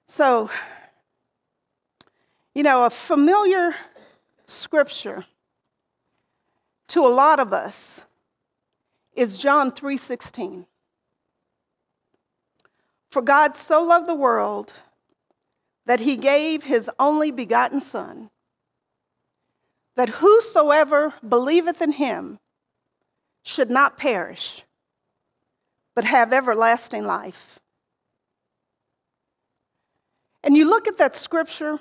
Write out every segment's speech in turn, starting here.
So, a familiar scripture to a lot of us is John 3:16. For God so loved the world that he gave his only begotten Son, that whosoever believeth in him should not perish, but have everlasting life. And you look at that scripture,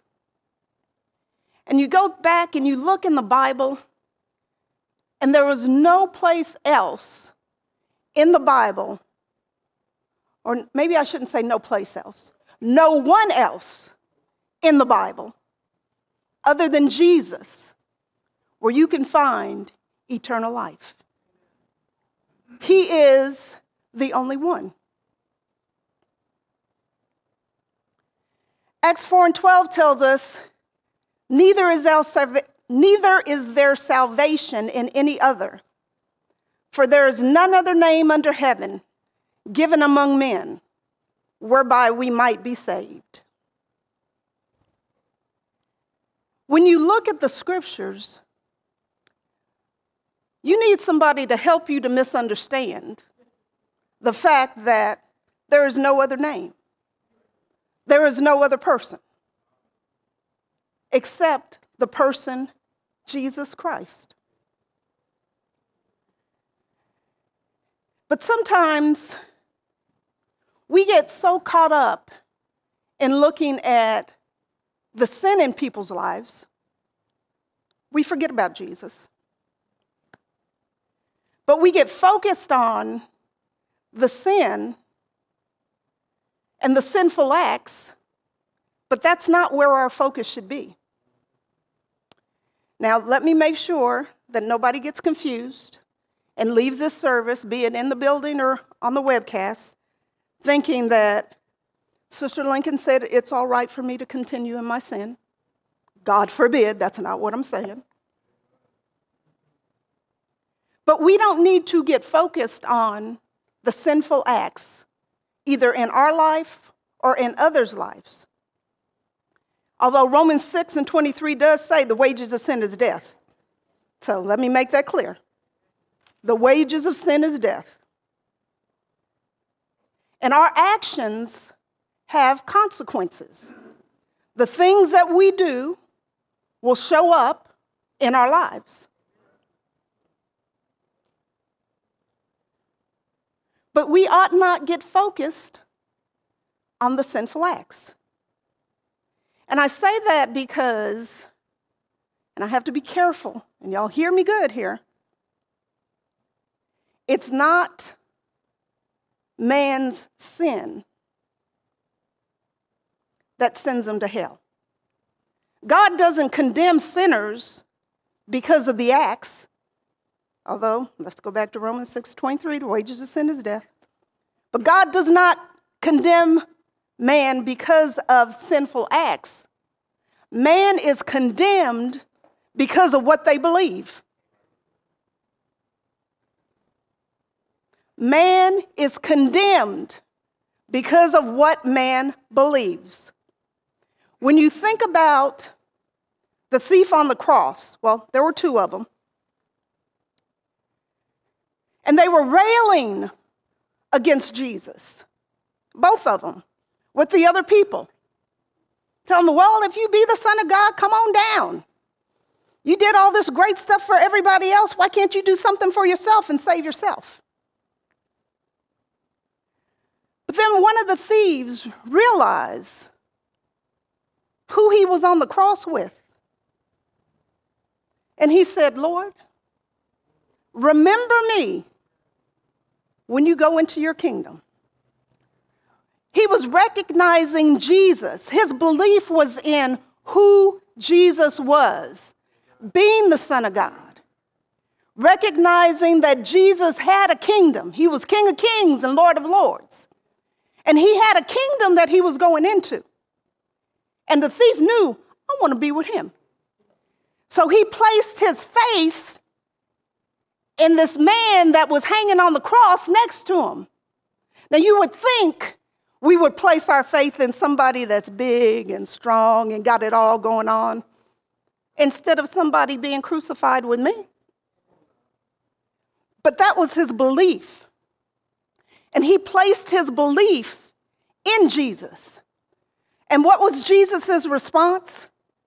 and you go back and you look in the Bible, and there was no place else in the Bible, or maybe I shouldn't say no place else, no one else in the Bible other than Jesus where you can find eternal life. He is the only one. Acts 4:12 tells us, neither is there salvation in any other, for there is none other name under heaven given among men whereby we might be saved. When you look at the scriptures, you need somebody to help you to misunderstand the fact that there is no other name. There is no other person except the person Jesus Christ. But sometimes we get so caught up in looking at the sin in people's lives, we forget about Jesus. But we get focused on the sin and the sinful acts, but that's not where our focus should be. Now, let me make sure that nobody gets confused and leaves this service, be it in the building or on the webcast, thinking that Sister Lincoln said it's all right for me to continue in my sin. God forbid, that's not what I'm saying. But we don't need to get focused on the sinful acts, either in our life or in others' lives. Although Romans 6:23 does say the wages of sin is death. So let me make that clear. The wages of sin is death. And our actions have consequences. The things that we do will show up in our lives. But we ought not get focused on the sinful acts. And I say that because, and I have to be careful, and y'all hear me good here, it's not man's sin that sends them to hell. God doesn't condemn sinners because of the acts. Although, let's go back to Romans 6:23, the wages of sin is death. But God does not condemn man because of sinful acts. Man is condemned because of what they believe. Man is condemned because of what man believes. When you think about the thief on the cross, well, there were two of them. And they were railing against Jesus, both of them, with the other people. Telling them, well, if you be the Son of God, come on down. You did all this great stuff for everybody else. Why can't you do something for yourself and save yourself? But then one of the thieves realized who he was on the cross with. And he said, Lord, remember me when you go into your kingdom. He was recognizing Jesus. His belief was in who Jesus was, being the Son of God, recognizing that Jesus had a kingdom. He was King of Kings and Lord of Lords. And he had a kingdom that he was going into. And the thief knew, I want to be with him. So he placed his faith in this man that was hanging on the cross next to him. Now you would think we would place our faith in somebody that's big and strong and got it all going on instead of somebody being crucified with me. But that was his belief. And he placed his belief in Jesus. And what was Jesus' response?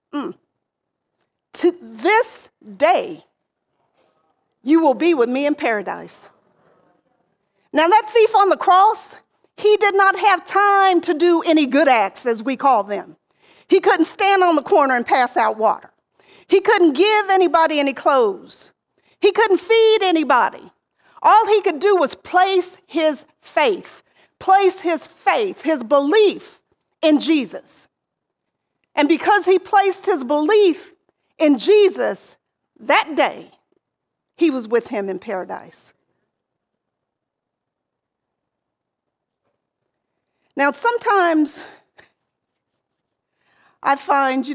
To this day, you will be with me in paradise. Now that thief on the cross, he did not have time to do any good acts, as we call them. He couldn't stand on the corner and pass out water. He couldn't give anybody any clothes. He couldn't feed anybody. All he could do was place his faith, his belief in Jesus. And because he placed his belief in Jesus, that day, he was with him in paradise. Now, sometimes I find,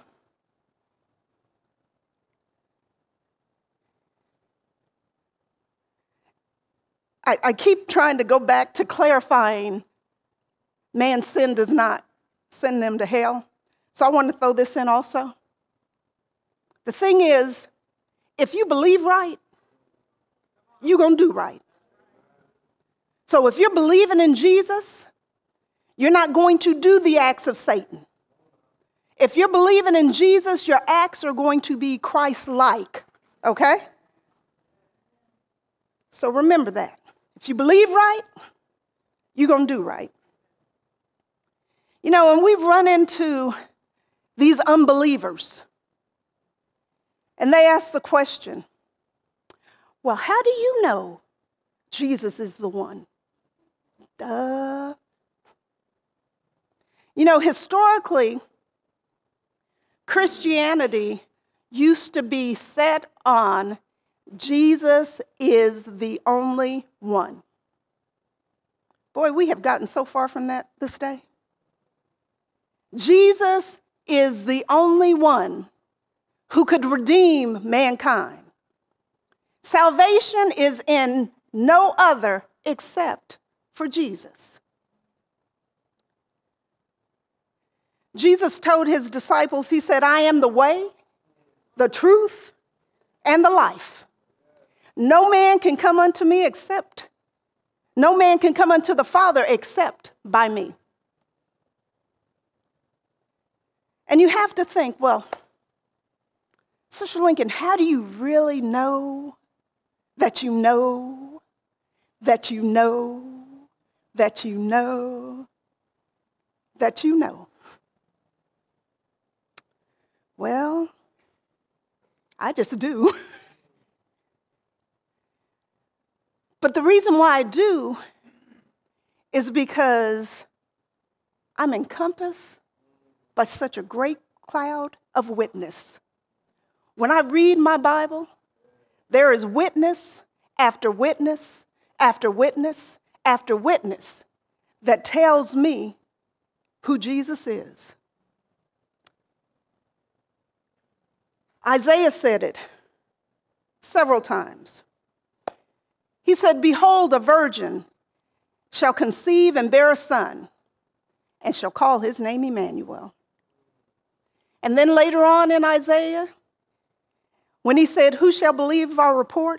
I keep trying to go back to clarifying man's sin does not send them to hell. So I want to throw this in also. The thing is, if you believe right, you're going to do right. So if you're believing in Jesus, you're not going to do the acts of Satan. If you're believing in Jesus, your acts are going to be Christ-like, okay? So remember that. If you believe right, you're going to do right. And we've run into these unbelievers, and they ask the question, well, how do you know Jesus is the one? Duh. Historically, Christianity used to be set on Jesus is the only one. Boy, we have gotten so far from that this day. Jesus is the only one who could redeem mankind. Salvation is in no other except for Jesus. Jesus told his disciples, he said, I am the way, the truth, and the life. No man can come unto the Father except by me. And you have to think, well, Sister Lincoln, how do you really know that you know that you know that you know that you know? Well, I just do. But the reason why I do is because I'm encompassed by such a great cloud of witness. When I read my Bible, there is witness after witness after witness after witness that tells me who Jesus is. Isaiah said it several times. He said, behold, a virgin shall conceive and bear a son, and shall call his name Emmanuel. And then later on in Isaiah, when he said, who shall believe our report?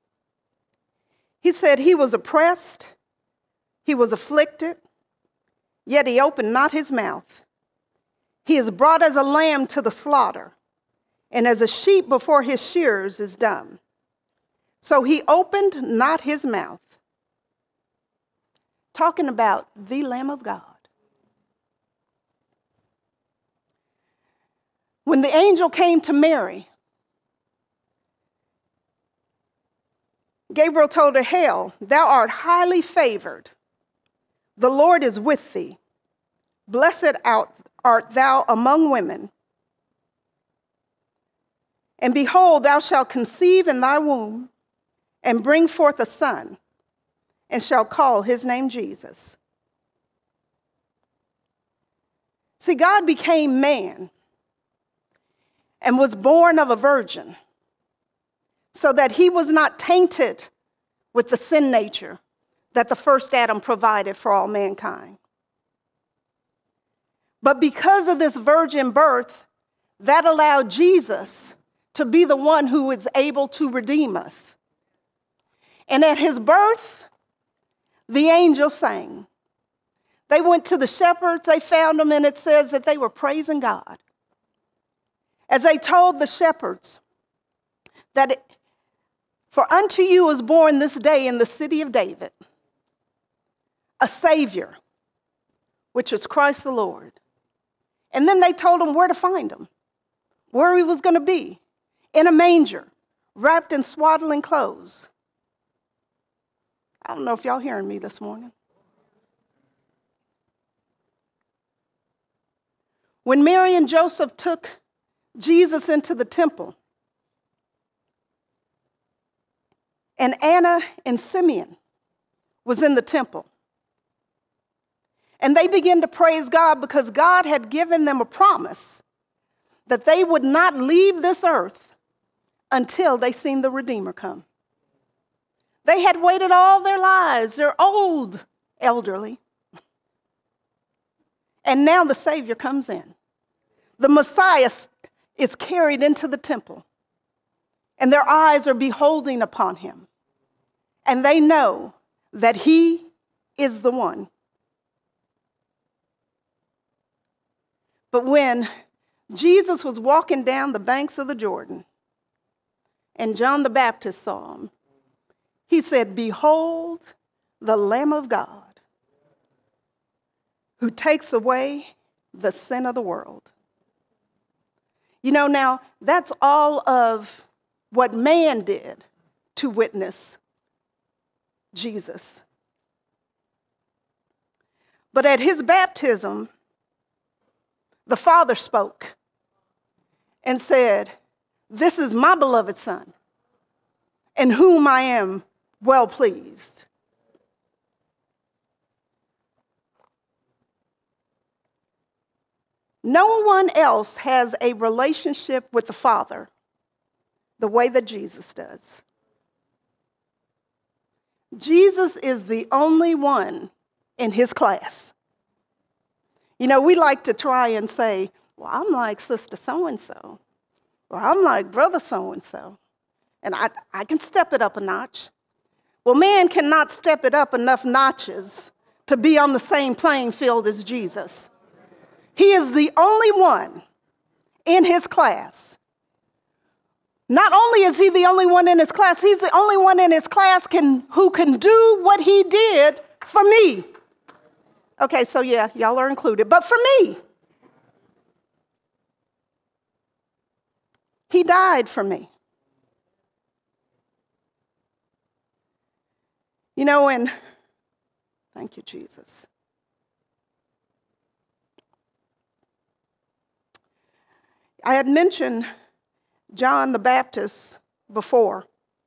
He said, he was oppressed, he was afflicted, yet he opened not his mouth. He is brought as a lamb to the slaughter, and as a sheep before his shearers is dumb. So he opened not his mouth. Talking about the Lamb of God. When the angel came to Mary, Gabriel told her, hail, thou art highly favored. The Lord is with thee. Blessed art thou among women. And behold, thou shalt conceive in thy womb, and bring forth a son, and shall call his name Jesus. See, God became man and was born of a virgin so that he was not tainted with the sin nature that the first Adam provided for all mankind. But because of this virgin birth, that allowed Jesus to be the one who is able to redeem us. And at his birth, the angels sang. They went to the shepherds, they found them, and it says that they were praising God. As they told the shepherds that for unto you is born this day in the city of David a Savior, which is Christ the Lord. And then they told them where to find him, where he was going to be, in a manger, wrapped in swaddling clothes. I don't know if y'all hearing me this morning. When Mary and Joseph took Jesus into the temple, and Anna and Simeon was in the temple, and they began to praise God because God had given them a promise that they would not leave this earth until they seen the Redeemer come. They had waited all their lives. They're old, elderly. And now the Savior comes in. The Messiah is carried into the temple. And their eyes are beholding upon him. And they know that he is the one. But when Jesus was walking down the banks of the Jordan, and John the Baptist saw him, he said, "Behold the Lamb of God who takes away the sin of the world." You know, now, that's all of what man did to witness Jesus. But at his baptism, the Father spoke and said, "This is my beloved Son, in whom I am well pleased." No one else has a relationship with the Father the way that Jesus does. Jesus is the only one in his class. You know, we like to try and say, "Well, I'm like Sister so-and-so," or "I'm like Brother so-and-so, and I can step it up a notch." Well, man cannot step it up enough notches to be on the same playing field as Jesus. He is the only one in his class. Not only is he the only one in his class, he's the only one in his class who can do what he did for me. Okay, so yeah, y'all are included. But for me, he died for me. You know, and thank you, Jesus. I had mentioned John the Baptist before.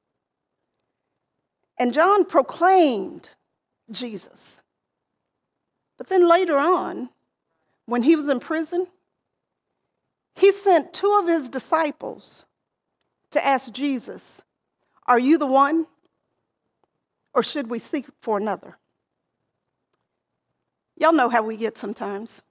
And John proclaimed Jesus. But then later on, when he was in prison, he sent two of his disciples to ask Jesus, "Are you the one, or should we seek for another?" Y'all know how we get sometimes.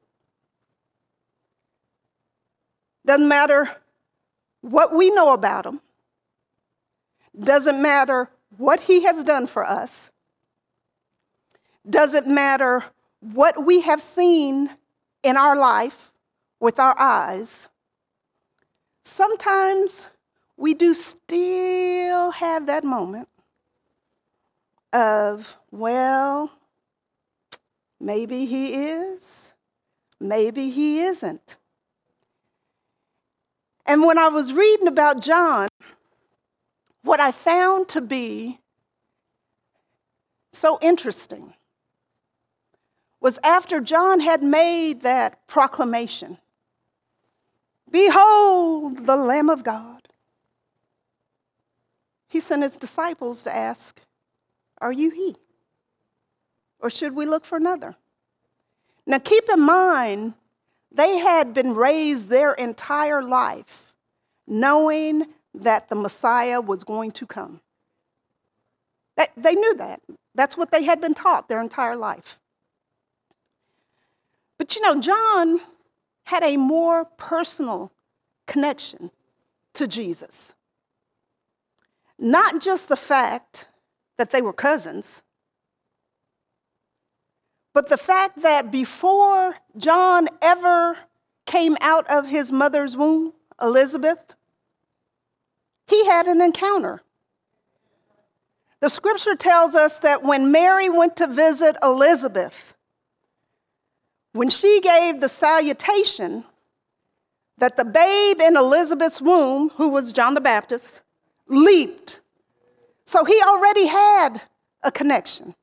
Doesn't matter what we know about him. Doesn't matter what he has done for us. Doesn't matter what we have seen in our life with our eyes. Sometimes we do still have that moment of, well, maybe he is, maybe he isn't. And when I was reading about John, what I found to be so interesting was after John had made that proclamation, "Behold the Lamb of God," he sent his disciples to ask, "Are you he? Or should we look for another?" Now keep in mind, they had been raised their entire life knowing that the Messiah was going to come. They knew that. That's what they had been taught their entire life. But you know, John had a more personal connection to Jesus. Not just the fact that they were cousins, but the fact that before John ever came out of his mother's womb, Elizabeth, he had an encounter. The scripture tells us that when Mary went to visit Elizabeth, when she gave the salutation, that the babe in Elizabeth's womb, who was John the Baptist, leaped. So he already had a connection.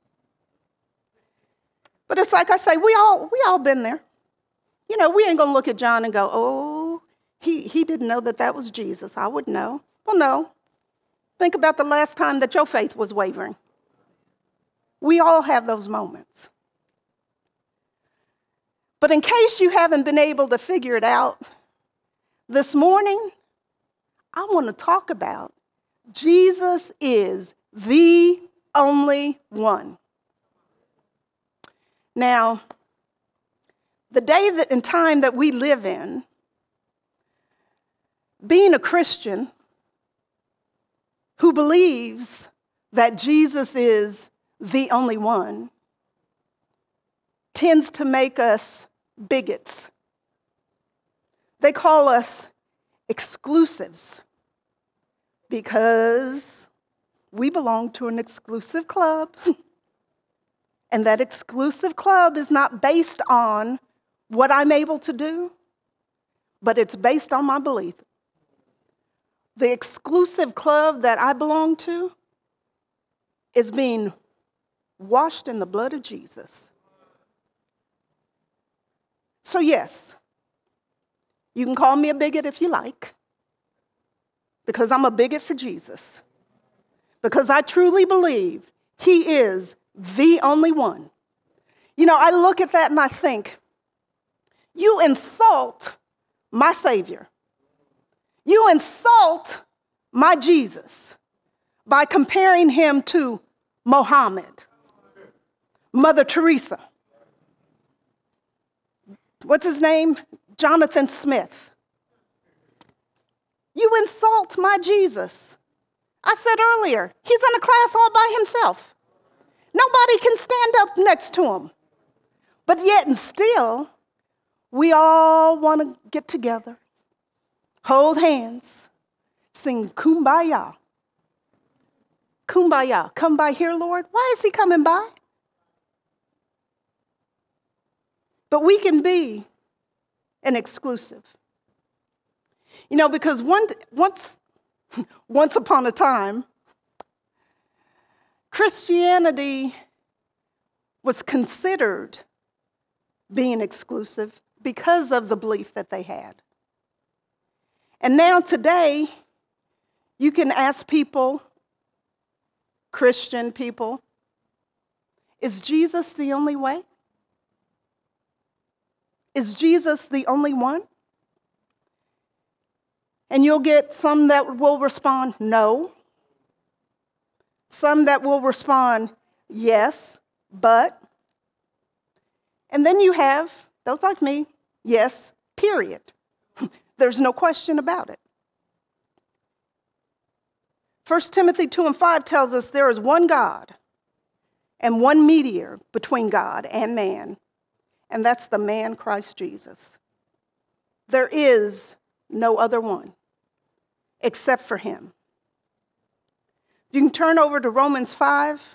But it's like I say, we all been there. You know, we ain't going to look at John and go, oh, he didn't know that was Jesus. I would know. Well, no. Think about the last time that your faith was wavering. We all have those moments. But in case you haven't been able to figure it out, this morning, I want to talk about Jesus is the only one. Now, the day and time that we live in, being a Christian who believes that Jesus is the only one tends to make us bigots. They call us exclusives because we belong to an exclusive club. And that exclusive club is not based on what I'm able to do, but it's based on my belief. The exclusive club that I belong to is being washed in the blood of Jesus. So yes, you can call me a bigot if you like, because I'm a bigot for Jesus. Because I truly believe he is the only one. You know, I look at that and I think, you insult my Savior. You insult my Jesus by comparing him to Muhammad, Mother Teresa. What's his name? Jonathan Smith. You insult my Jesus. I said earlier, he's in a class all by himself. Nobody can stand up next to him. But yet and still, we all want to get together, hold hands, sing Kumbaya. Kumbaya. Come by here, Lord. Why is he coming by? But we can be an exclusive. You know, because once upon a time, Christianity was considered being exclusive because of the belief that they had. And now today, you can ask people, Christian people, is Jesus the only way? Is Jesus the only one? And you'll get some that will respond, no. Some that will respond, yes, but. And then you have those like me, yes, period. There's no question about it. 1 Timothy 2:5 tells us there is one God and one mediator between God and man, and that's the man Christ Jesus. There is no other one except for him. You can turn over to Romans 5.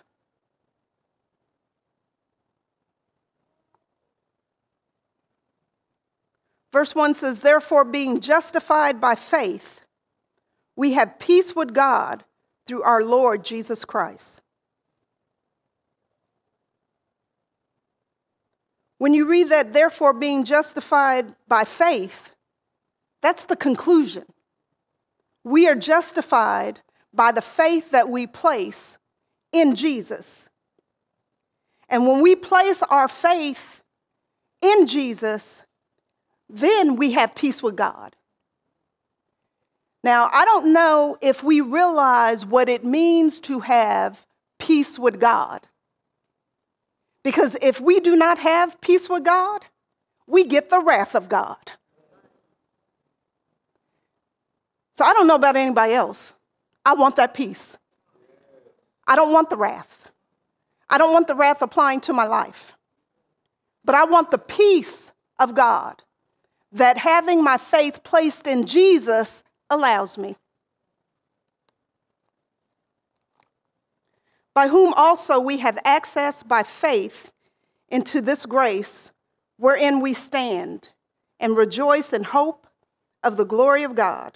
Verse 1 says, therefore, being justified by faith, we have peace with God through our Lord Jesus Christ. When you read that, therefore, being justified by faith, that's the conclusion. We are justified by the faith that we place in Jesus. And when we place our faith in Jesus, then we have peace with God. Now, I don't know if we realize what it means to have peace with God. Because if we do not have peace with God, we get the wrath of God. So I don't know about anybody else. I want that peace. I don't want the wrath. I don't want the wrath applying to my life. But I want the peace of God that having my faith placed in Jesus allows me. By whom also we have access by faith into this grace wherein we stand and rejoice in hope of the glory of God.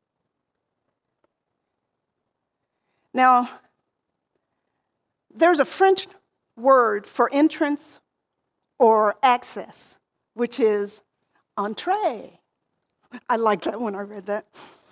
Now, there's a French word for entrance or access, which is entrée. I liked that when I read that.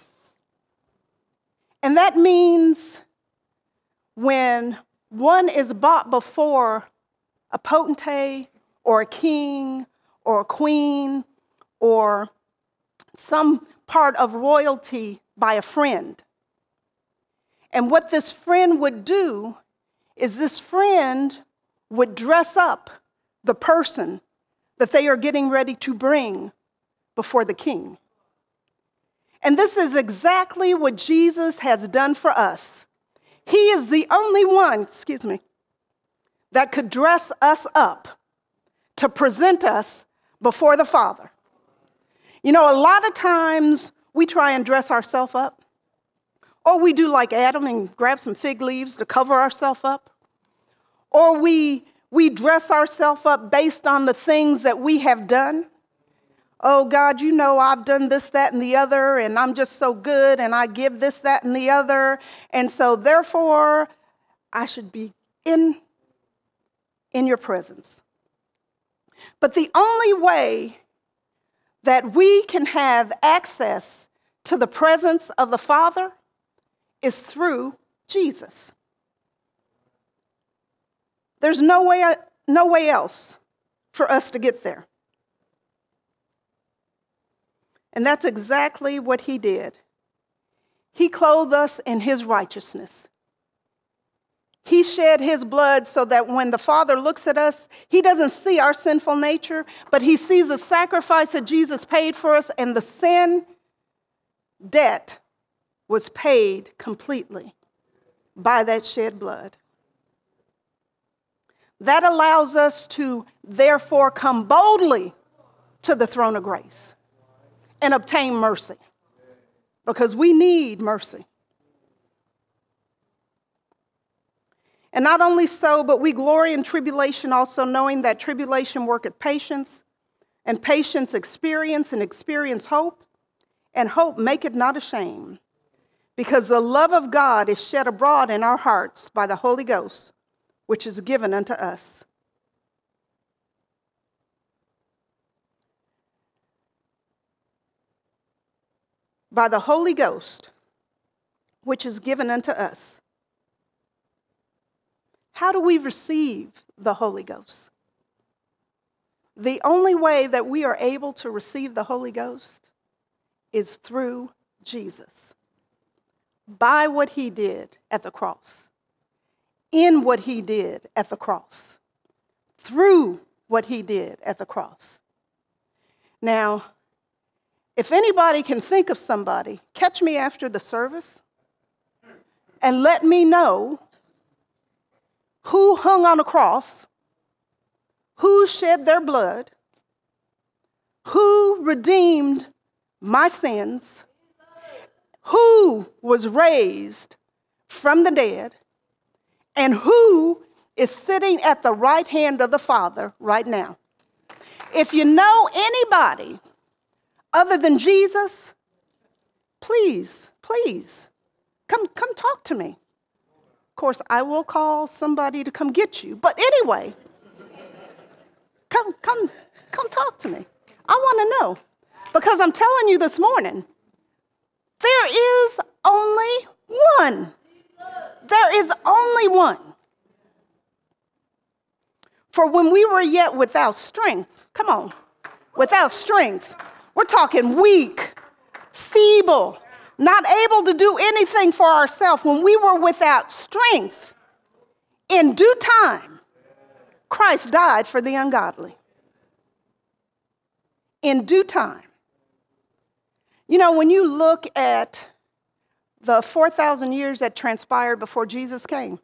And that means when one is brought before a potentate or a king or a queen or some part of royalty by a friend. And what this friend would do is this friend would dress up the person that they are getting ready to bring before the king. And this is exactly what Jesus has done for us. He is the only one, that could dress us up to present us before the Father. You know, a lot of times we try and dress ourselves up, or we do like Adam and grab some fig leaves to cover ourselves up, or we dress ourselves up based on the things that we have done. Oh, God, you know I've done this, that, and the other, and I'm just so good, and I give this, that, and the other, and so therefore I should be in your presence. But the only way that we can have access to the presence of the Father is through Jesus. There's no way else for us to get there. And that's exactly what he did. He clothed us in his righteousness. He shed his blood so that when the Father looks at us, he doesn't see our sinful nature, but he sees the sacrifice that Jesus paid for us, and the sin debt was paid completely by that shed blood. That allows us to therefore come boldly to the throne of grace and obtain mercy, because we need mercy. And not only so, but we glory in tribulation also, knowing that tribulation worketh patience, and patience experience, and experience hope, and hope maketh not ashamed, because the love of God is shed abroad in our hearts by the Holy Ghost, which is given unto us. By the Holy Ghost, which is given unto us. How do we receive the Holy Ghost? The only way that we are able to receive the Holy Ghost is through Jesus. By what he did at the cross. In what he did at the cross. Through what he did at the cross. Now, if anybody can think of somebody, catch me after the service and let me know who hung on a cross, who shed their blood, who redeemed my sins, who was raised from the dead, and who is sitting at the right hand of the Father right now. If you know anybody other than Jesus, please, come talk to me. Of course, I will call somebody to come get you. But anyway, come talk to me. I want to know. Because I'm telling you this morning, there is only one. There is only one. For when we were yet without strength, come on, without strength, we're talking weak, feeble, not able to do anything for ourselves. When we were without strength, in due time, Christ died for the ungodly. In due time. You know, when you look at the 4,000 years that transpired before Jesus came.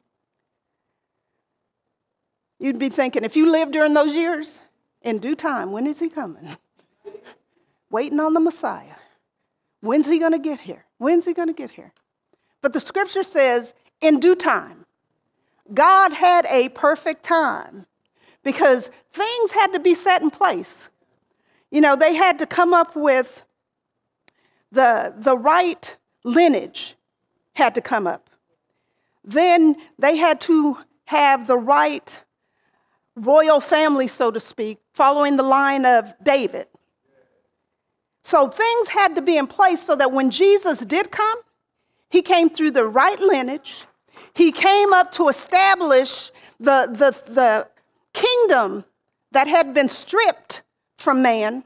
You'd be thinking, if you lived during those years, in due time, when is he coming? Waiting on the Messiah. When's he going to get here? When's he going to get here? But the scripture says, in due time. God had a perfect time because things had to be set in place. You know, they had to come up with the right lineage had to come up. Then they had to have the right royal family, so to speak, following the line of David. So things had to be in place so that when Jesus did come, he came through the right lineage. He came up to establish the kingdom that had been stripped from man.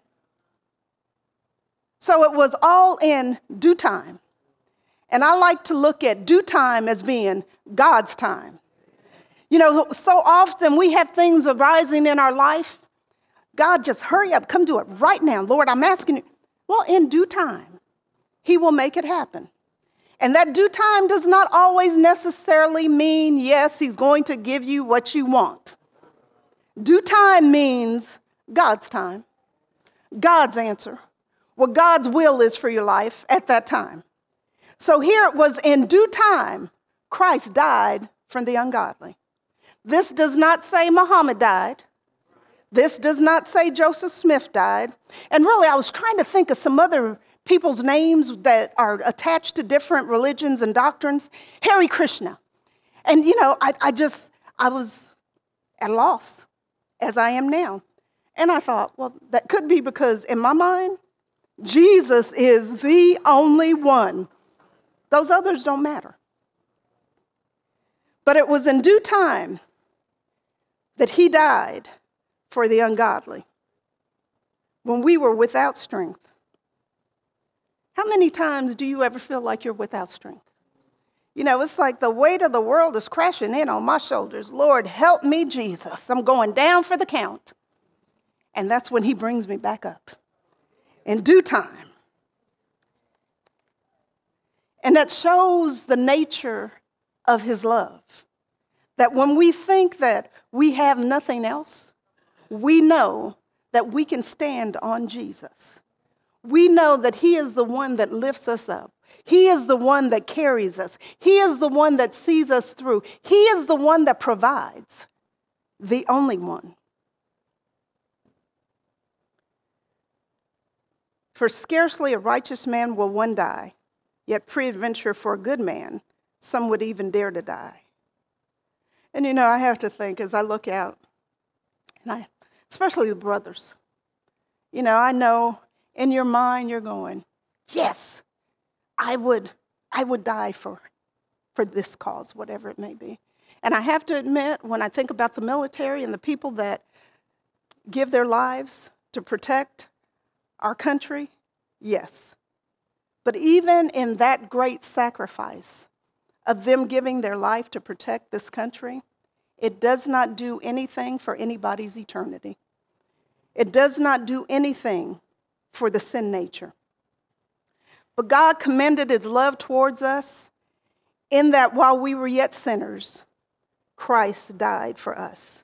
So it was all in due time. And I like to look at due time as being God's time. You know, so often we have things arising in our life. God, just hurry up, come do it right now. Lord, I'm asking you. Well, in due time, he will make it happen. And that due time does not always necessarily mean, yes, he's going to give you what you want. Due time means God's time, God's answer, what God's will is for your life at that time. So here it was in due time, Christ died for the ungodly. This does not say Muhammad died. This does not say Joseph Smith died. And really, I was trying to think of some other people's names that are attached to different religions and doctrines. Hare Krishna. And, you know, I was at a loss, as I am now. And I thought, well, that could be because in my mind, Jesus is the only one. Those others don't matter. But it was in due time that he died for the ungodly when we were without strength. How many times do you ever feel like you're without strength? You know, it's like the weight of the world is crashing in on my shoulders. Lord, help me, Jesus. I'm going down for the count. And that's when he brings me back up in due time. And that shows the nature of his love. That when we think that we have nothing else, we know that we can stand on Jesus. We know that he is the one that lifts us up. He is the one that carries us. He is the one that sees us through. He is the one that provides, the only one. For scarcely a righteous man will one die, yet peradventure for a good man, some would even dare to die. And you know, I have to think as I look out, and especially the brothers, you know, I know in your mind you're going, yes, I would die for this cause, whatever it may be. And I have to admit, when I think about the military and the people that give their lives to protect our country, yes. But even in that great sacrifice of them giving their life to protect this country, it does not do anything for anybody's eternity. It does not do anything for the sin nature. But God commended his love towards us in that while we were yet sinners, Christ died for us.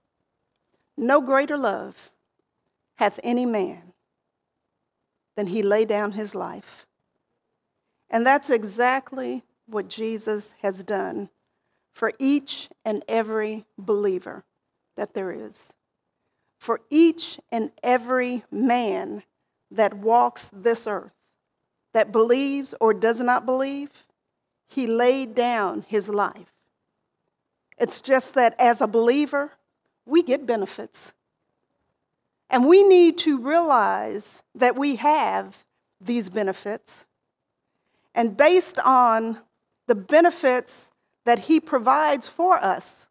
No greater love hath any man than he lay down his life. And that's exactly what Jesus has done for each and every believer that there is. For each and every man that walks this earth, that believes or does not believe, he laid down his life. It's just that as a believer, we get benefits. And we need to realize that we have these benefits. And based on the benefits that he provides for us,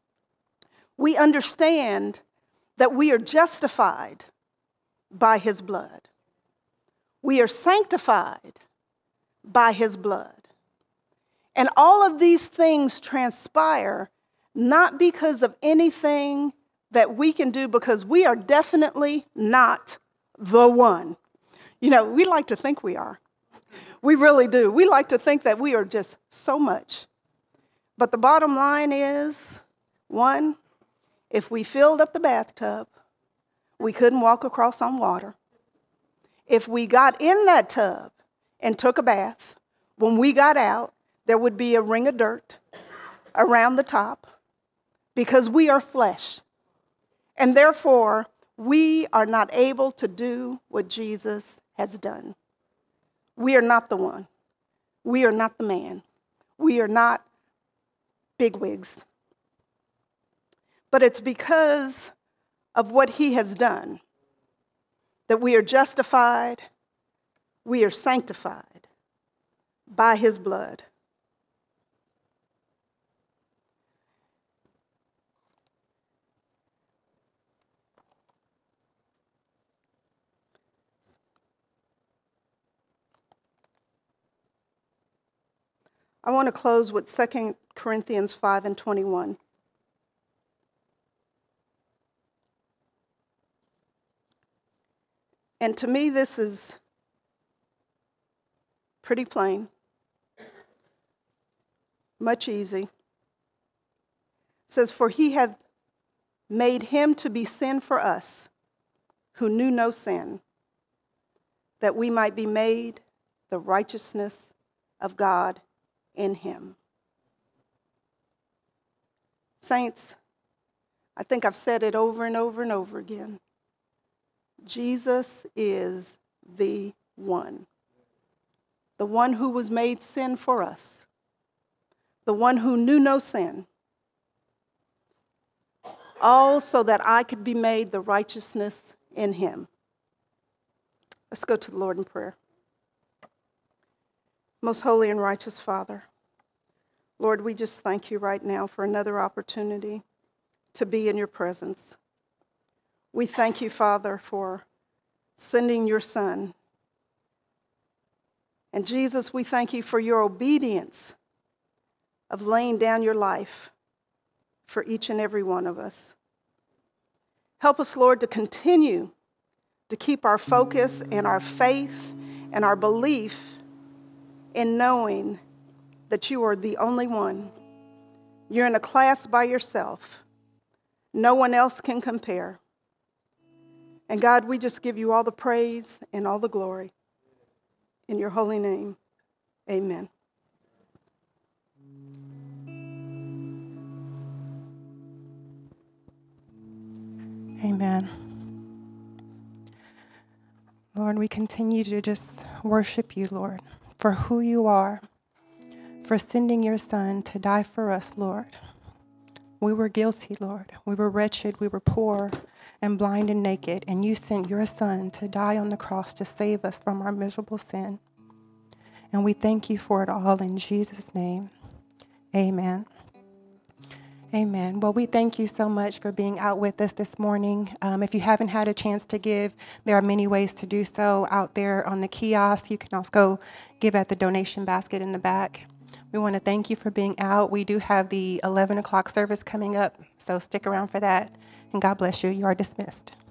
we understand that we are justified by his blood. We are sanctified by his blood. And all of these things transpire not because of anything that we can do, because we are definitely not the one. You know, we like to think we are. We really do. We like to think that we are just so much. But the bottom line is, one, if we filled up the bathtub, we couldn't walk across on water. If we got in that tub and took a bath, when we got out, there would be a ring of dirt around the top because we are flesh. And therefore, we are not able to do what Jesus has done. We are not the one. We are not the man. We are not bigwigs. But it's because of what he has done that we are justified, we are sanctified by his blood. I want to close with 2 Corinthians 5:21. And to me, this is pretty plain, much easy. It says, "For he hath made him to be sin for us, who knew no sin, that we might be made the righteousness of God in him." Saints, I think I've said it over and over and over again. Jesus is the one who was made sin for us, the one who knew no sin, all so that I could be made the righteousness in him. Let's go to the Lord in prayer. Most holy and righteous Father, Lord, we just thank you right now for another opportunity to be in your presence. We thank you, Father, for sending your Son. And Jesus, we thank you for your obedience of laying down your life for each and every one of us. Help us, Lord, to continue to keep our focus and our faith and our belief in knowing that you are the only one. You're in a class by yourself. No one else can compare. And God, we just give you all the praise and all the glory. In your holy name, amen. Amen. Lord, we continue to just worship you, Lord, for who you are, for sending your Son to die for us, Lord. We were guilty, Lord. We were wretched, we were poor and blind and naked, and you sent your Son to die on the cross to save us from our miserable sin. And we thank you for it all in Jesus' name. Amen. Amen. Well, we thank you so much for being out with us this morning. If you haven't had a chance to give, there are many ways to do so out there on the kiosk. You can also go give at the donation basket in the back. We want to thank you for being out. We do have the 11 o'clock service coming up, so stick around for that. And God bless you. You are dismissed.